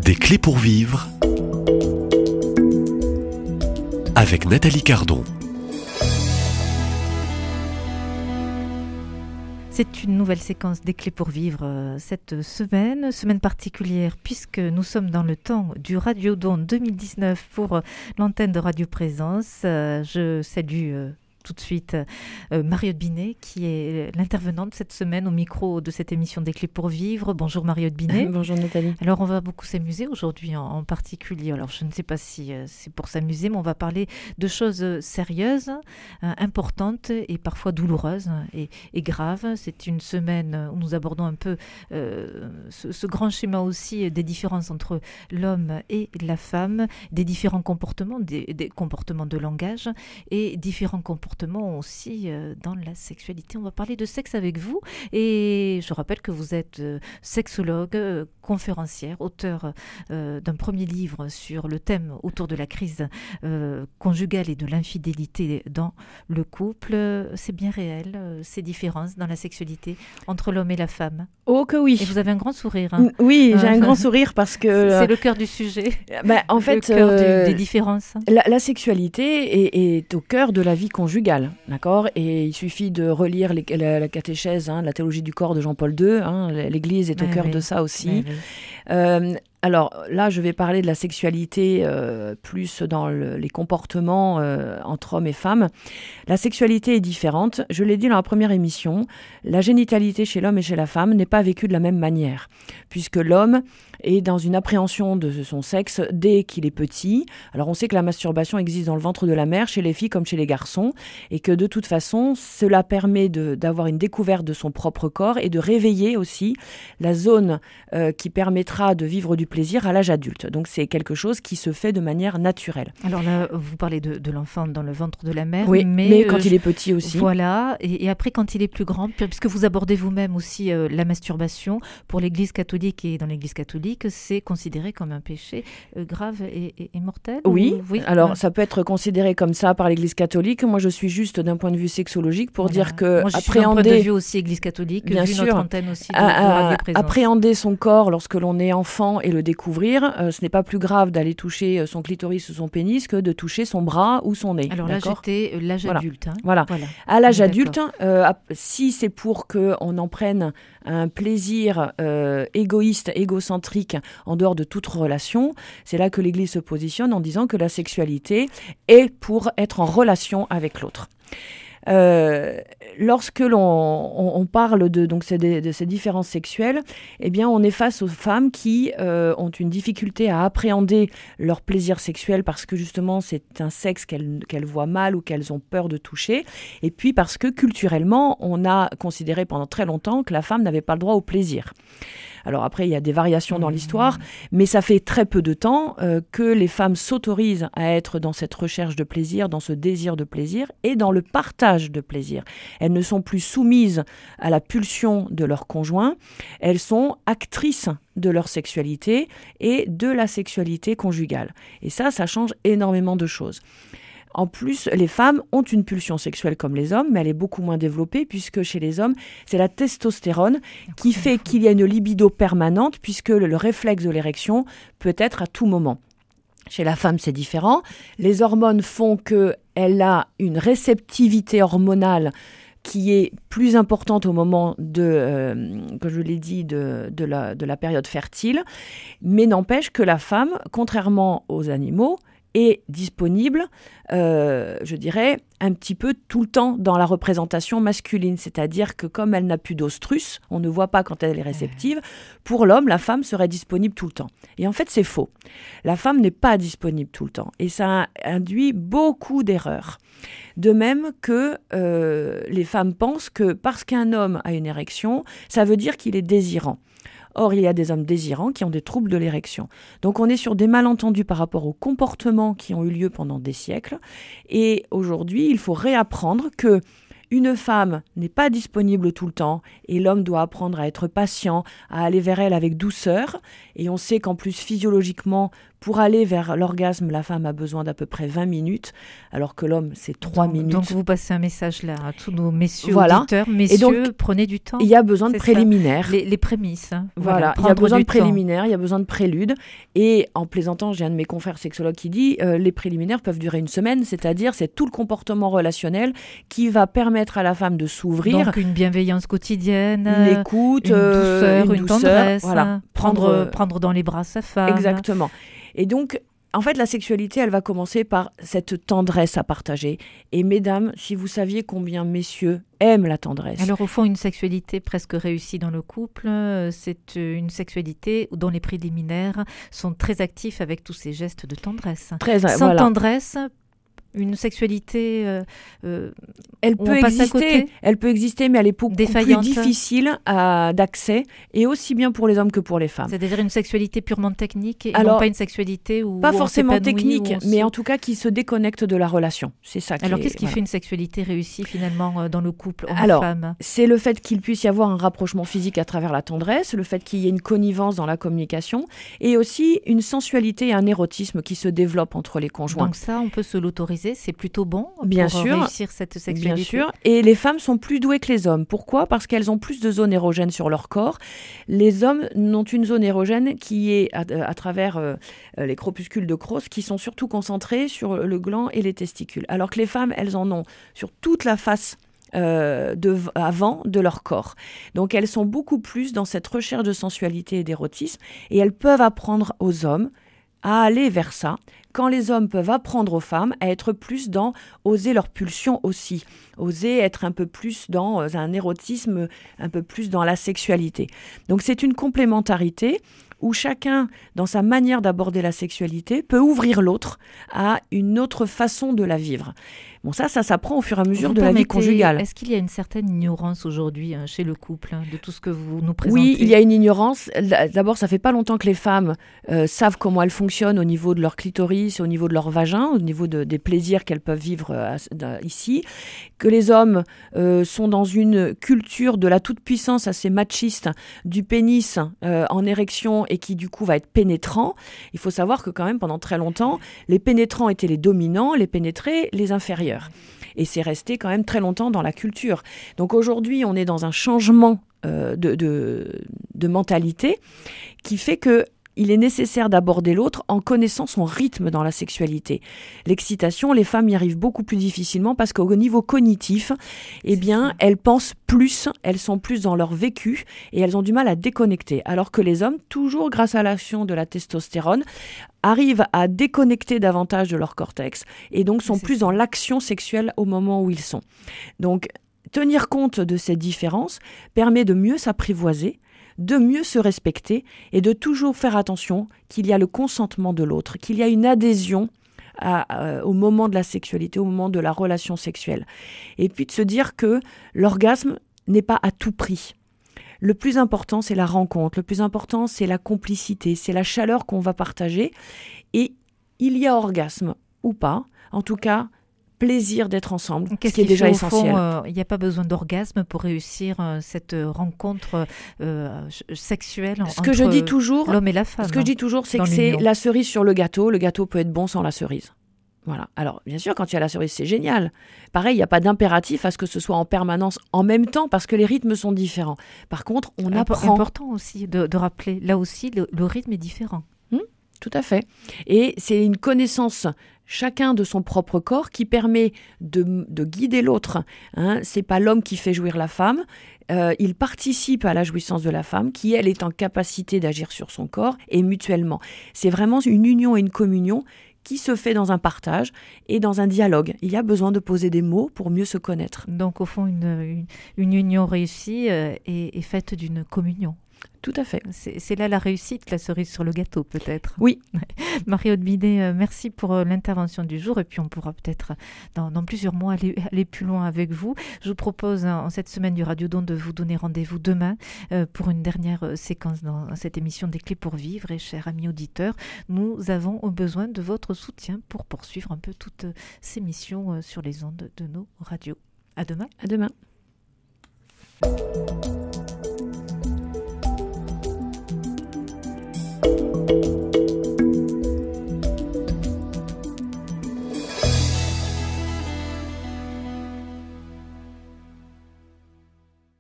Des clés pour vivre avec Nathalie Cardon. C'est une nouvelle séquence des clés pour vivre cette semaine particulière puisque nous sommes dans le temps du Radiodon 2019 pour l'antenne de Radio Présence. Je salue tout de suite Mariotte Binet qui est l'intervenante cette semaine au micro de cette émission des clés pour vivre. Bonjour Mariotte Binet. Bonjour Nathalie. Alors on va beaucoup s'amuser aujourd'hui en particulier. Alors je ne sais pas si c'est pour s'amuser, mais on va parler de choses sérieuses, importantes et parfois douloureuses et graves. C'est une semaine où nous abordons un peu ce grand schéma aussi des différences entre l'homme et la femme, des différents comportements, des comportements de langage et différents comportements aussi dans la sexualité. On va parler de sexe avec vous et je rappelle que vous êtes sexologue, conférencière, auteur d'un premier livre sur le thème autour de la crise conjugale et de l'infidélité dans le couple. C'est bien réel, ces différences dans la sexualité entre l'homme et la femme? Oh que oui. Et vous avez un grand sourire. Hein. Oui, j'ai un grand sourire parce que... C'est le cœur du sujet. En fait, le cœur des différences. La sexualité est au cœur de la vie conjugale, d'accord ? Et il suffit de relire la catéchèse, la théologie du corps de Jean-Paul II. L'Église est au cœur de ça aussi. Alors là, je vais parler de la sexualité plus dans les comportements entre hommes et femmes. La sexualité est différente. Je l'ai dit dans la première émission, la génitalité chez l'homme et chez la femme n'est pas vécue de la même manière, puisque l'homme est dans une appréhension de son sexe dès qu'il est petit. Alors on sait que la masturbation existe dans le ventre de la mère, chez les filles comme chez les garçons, et que de toute façon, cela permet d'avoir une découverte de son propre corps et de réveiller aussi la zone qui permettra de vivre du plaisir à l'âge adulte. Donc c'est quelque chose qui se fait de manière naturelle. Alors là, vous parlez de l'enfant dans le ventre de la mère. Oui, mais quand il est petit aussi. Voilà, et après quand il est plus grand, puisque vous abordez vous-même aussi la masturbation, pour l'Église catholique et dans l'Église catholique, c'est considéré comme un péché grave et mortel? Oui, alors ça peut être considéré comme ça par l'Église catholique. Moi je suis juste d'un point de vue sexologique pour dire que moi, je suis d'un point de vue aussi Église catholique, bien vu sûr, notre antenne aussi de Radio Présence. Appréhender son corps lorsque l'on est enfant et le découvrir, ce n'est pas plus grave d'aller toucher son clitoris ou son pénis que de toucher son bras ou son nez. Alors là, j'étais l'âge adulte. Voilà. À l'âge adulte, si c'est pour qu'on en prenne un plaisir égoïste, égocentrique, en dehors de toute relation, c'est là que l'Église se positionne en disant que la sexualité est pour être en relation avec l'autre. Lorsque l'on parle de ces différences sexuelles, eh bien, on est face aux femmes qui ont une difficulté à appréhender leur plaisir sexuel parce que justement c'est un sexe qu'elles voient mal ou qu'elles ont peur de toucher, et puis parce que culturellement on a considéré pendant très longtemps que la femme n'avait pas le droit au plaisir. Alors après, il y a des variations dans l'histoire, mais ça fait très peu de temps que les femmes s'autorisent à être dans cette recherche de plaisir, dans ce désir de plaisir et dans le partage de plaisir. Elles ne sont plus soumises à la pulsion de leur conjoint, elles sont actrices de leur sexualité et de la sexualité conjugale. Et ça change énormément de choses. En plus, les femmes ont une pulsion sexuelle comme les hommes, mais elle est beaucoup moins développée puisque chez les hommes, c'est la testostérone qui fait qu'il y a une libido permanente puisque le réflexe de l'érection peut être à tout moment. Chez la femme, c'est différent. Les hormones font qu'elle a une réceptivité hormonale qui est plus importante au moment que je l'ai dit, de la période fertile, mais n'empêche que la femme, contrairement aux animaux, est disponible, je dirais, un petit peu tout le temps dans la représentation masculine. C'est-à-dire que comme elle n'a plus d'ostrus, on ne voit pas quand elle est réceptive, pour l'homme, la femme serait disponible tout le temps. Et en fait, c'est faux. La femme n'est pas disponible tout le temps. Et ça induit beaucoup d'erreurs. De même que les femmes pensent que parce qu'un homme a une érection, ça veut dire qu'il est désirant. Or, il y a des hommes désirants qui ont des troubles de l'érection. Donc, on est sur des malentendus par rapport aux comportements qui ont eu lieu pendant des siècles. Et aujourd'hui, il faut réapprendre que Une femme n'est pas disponible tout le temps et l'homme doit apprendre à être patient, à aller vers elle avec douceur. Et on sait qu'en plus, physiologiquement, pour aller vers l'orgasme, la femme a besoin d'à peu près 20 minutes, alors que l'homme, c'est 3 minutes. Donc, vous passez un message là à tous nos messieurs auditeurs. Messieurs, et donc, prenez du temps. Il y a besoin de préliminaires. Les prémices. Hein. Voilà, il y a besoin de préliminaires, il y a besoin de préludes. Et en plaisantant, j'ai un de mes confrères sexologues qui dit les préliminaires peuvent durer une semaine, c'est-à-dire c'est tout le comportement relationnel qui va permettre à la femme de s'ouvrir. Donc une bienveillance quotidienne, une écoute, une tendresse, voilà. prendre dans les bras sa femme. Exactement. Et donc, en fait, la sexualité, elle va commencer par cette tendresse à partager. Et mesdames, si vous saviez combien messieurs aiment la tendresse. Alors, au fond, une sexualité presque réussie dans le couple, c'est une sexualité dont les préliminaires sont très actifs avec tous ces gestes de tendresse. Sans tendresse, une sexualité elle peut exister, mais elle est beaucoup plus difficile d'accès, et aussi bien pour les hommes que pour les femmes. C'est-à-dire une sexualité purement technique, et non pas une sexualité où pas forcément technique, mais en tout cas qui se déconnecte de la relation. C'est ça. Alors qu'est-ce qui fait une sexualité réussie finalement dans le couple homme-femme ? C'est le fait qu'il puisse y avoir un rapprochement physique à travers la tendresse, le fait qu'il y ait une connivence dans la communication, et aussi une sensualité et un érotisme qui se développent entre les conjoints. Donc ça, on peut se l'autoriser. C'est plutôt bon bien pour sûr, réussir cette sexualité. Bien sûr, et les femmes sont plus douées que les hommes. Pourquoi ? Parce qu'elles ont plus de zones érogènes sur leur corps. Les hommes n'ont une zone érogène qui est à travers les corpuscules de Croce, qui sont surtout concentrés sur le gland et les testicules. Alors que les femmes, elles en ont sur toute la face avant de leur corps. Donc elles sont beaucoup plus dans cette recherche de sensualité et d'érotisme, et elles peuvent apprendre aux hommes à aller vers ça, quand les hommes peuvent apprendre aux femmes à être plus dans oser leur pulsion aussi, oser être un peu plus dans un érotisme, un peu plus dans la sexualité. Donc c'est une complémentarité où chacun, dans sa manière d'aborder la sexualité, peut ouvrir l'autre à une autre façon de la vivre. Bon, ça s'apprend au fur et à mesure de la vie conjugale. Est-ce qu'il y a une certaine ignorance aujourd'hui chez le couple de tout ce que vous nous présentez ? Oui, il y a une ignorance. D'abord, ça fait pas longtemps que les femmes savent comment elles fonctionnent au niveau de leur clitoris, au niveau de leur vagin, au niveau des plaisirs qu'elles peuvent vivre ici. Que les hommes sont dans une culture de la toute-puissance assez machiste, du pénis en érection et qui du coup va être pénétrant. Il faut savoir que quand même pendant très longtemps, les pénétrants étaient les dominants, les pénétrés les inférieurs. Et c'est resté quand même très longtemps dans la culture. Donc aujourd'hui, on est dans un changement de mentalité qui fait que il est nécessaire d'aborder l'autre en connaissant son rythme dans la sexualité. L'excitation, les femmes y arrivent beaucoup plus difficilement parce qu'au niveau cognitif, elles pensent plus, elles sont plus dans leur vécu et elles ont du mal à déconnecter. Alors que les hommes, toujours grâce à l'action de la testostérone, arrivent à déconnecter davantage de leur cortex et donc sont plus dans l'action sexuelle au moment où ils sont. Donc, tenir compte de ces différences permet de mieux s'apprivoiser, de mieux se respecter et de toujours faire attention qu'il y a le consentement de l'autre, qu'il y a une adhésion au moment de la sexualité, au moment de la relation sexuelle. Et puis de se dire que l'orgasme n'est pas à tout prix. Le plus important, c'est la rencontre. Le plus important, c'est la complicité, c'est la chaleur qu'on va partager. Et il y a orgasme ou pas, en tout cas, plaisir d'être ensemble, ce qui est déjà essentiel. Il n'y a pas besoin d'orgasme pour réussir cette rencontre sexuelle entre l'homme et la femme. Ce que je dis toujours, c'est que c'est la cerise sur le gâteau. Le gâteau peut être bon sans la cerise. Voilà. Alors, bien sûr, quand il y a la cerise, c'est génial. Pareil, il n'y a pas d'impératif à ce que ce soit en permanence en même temps parce que les rythmes sont différents. Par contre, on apprend. C'est important aussi de rappeler. Là aussi, le rythme est différent. Tout à fait. Et c'est une connaissance chacun de son propre corps qui permet de guider l'autre. C'est pas l'homme qui fait jouir la femme. Il participe à la jouissance de la femme qui, elle, est en capacité d'agir sur son corps et mutuellement. C'est vraiment une union et une communion qui se fait dans un partage et dans un dialogue. Il y a besoin de poser des mots pour mieux se connaître. Donc, au fond, une union réussie est faite d'une communion. Tout à fait. C'est là la réussite, la cerise sur le gâteau, peut-être. Oui. Marie-Aude Binet, merci pour l'intervention du jour. Et puis, on pourra peut-être, dans plusieurs mois, aller plus loin avec vous. Je vous propose, en cette semaine du Radiodon, de vous donner rendez-vous demain pour une dernière séquence dans cette émission des Clés pour vivre. Et chers amis auditeurs, nous avons besoin de votre soutien pour poursuivre un peu toutes ces missions sur les ondes de nos radios. À demain. À demain.